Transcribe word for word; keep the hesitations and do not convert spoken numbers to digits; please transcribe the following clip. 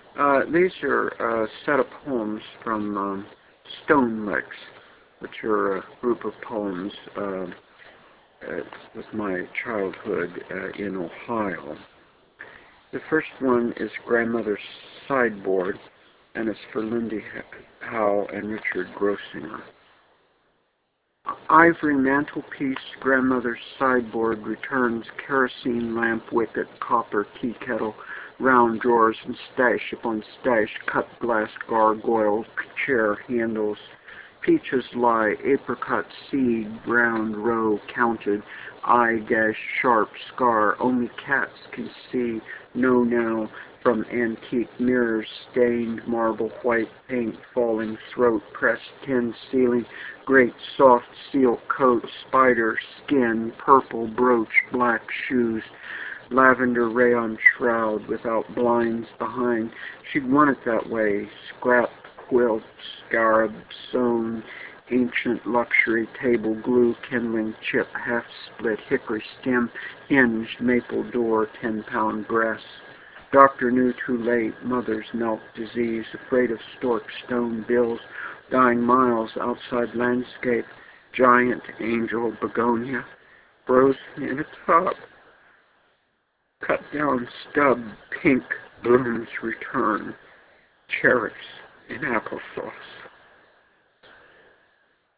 Uh, these are a set of poems from um, Stone Licks, which are a group of poems uh, uh, with my childhood uh, in Ohio. The first one is Grandmother's Sideboard, and it's for Lindy Howe and Richard Grossinger. Ivory mantelpiece, grandmother's sideboard returns, kerosene lamp wicket, copper tea kettle, round drawers and stash upon stash, cut glass gargoyle, chair handles. Peaches lie, apricot seed, round row counted, eye gash sharp scar, only cats can see, know now, from antique mirrors, stained marble white paint, falling throat, pressed tin ceiling, great soft silk coat, spider skin, purple brooch, black shoes, lavender rayon shroud without blinds behind. She'd want it that way, scrap quilt, scarab sewn, ancient luxury table, glue, kindling chip, half-split hickory stem, hinged maple door, ten-pound brass. Doctor knew too late, mother's milk disease, afraid of stork stone bills, dying miles outside landscape, giant angel begonia, frozen in a tub. Cut down stub, pink blooms return, cherries in applesauce.